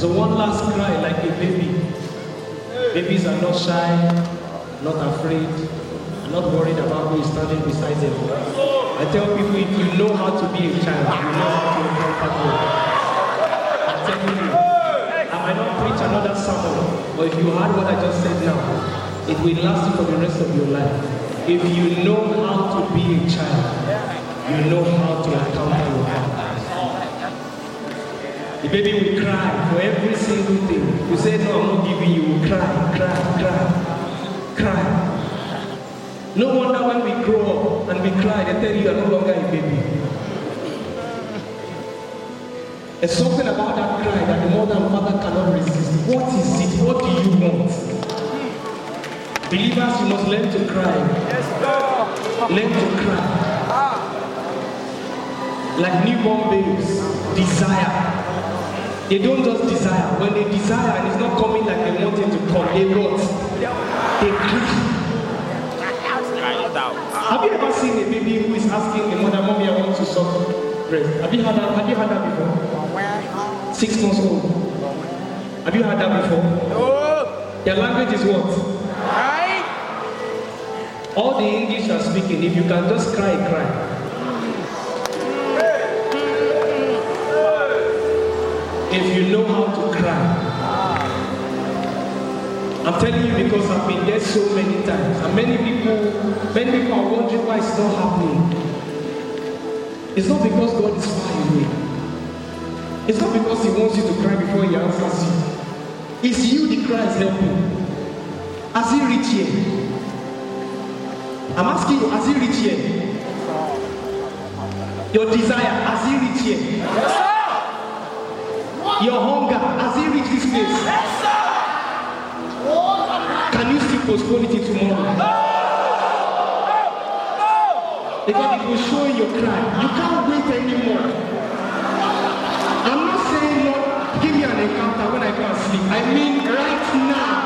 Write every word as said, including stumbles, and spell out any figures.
So one last cry like a baby. Babies are not shy, not afraid, and not worried about who is standing beside them. I tell people, if you know how to be a child, you know how to encounter God. I'm telling you, I might not preach another sermon, but if you heard what I just said now, it will last you for the rest of your life. If you know how to be a child, you know how to encounter your God. The baby will cry for every single thing. You say, no, I'm not giving you. You will cry, cry, cry, cry. No wonder when we grow up and we cry, they tell you you're no longer a baby. There's something about that cry that the mother and father cannot resist. What is it? What do you want? Believers, you must learn to cry. Learn to cry. Like newborn babes, desire. They don't just desire. When they desire and it's not coming like they want it to come, they what? They cry. Have you ever seen a baby who is asking a mother, Mommy, I want to suck breast? Have you heard that? Have you heard that before? Six months old. Have you heard that before? No. Their language is what? Cry. All the English are speaking. If you can just cry, cry. If you know how to cry. I'm telling you because I've been there so many times. And many people, many people are wondering why it's not happening. It's not because God is far away. It's not because He wants you to cry before He answers you. It's you the cry is helping. Has He reached here? I'm asking you, has He reached here? Your desire, has He reached here? Yes, sir. Your hunger, has He reached this place? Yes, sir. Can you still postpone it till tomorrow? No. Because it will show in your cry. You can't wait anymore. I'm not saying, Lord, give me an encounter when I go and sleep. I mean right now.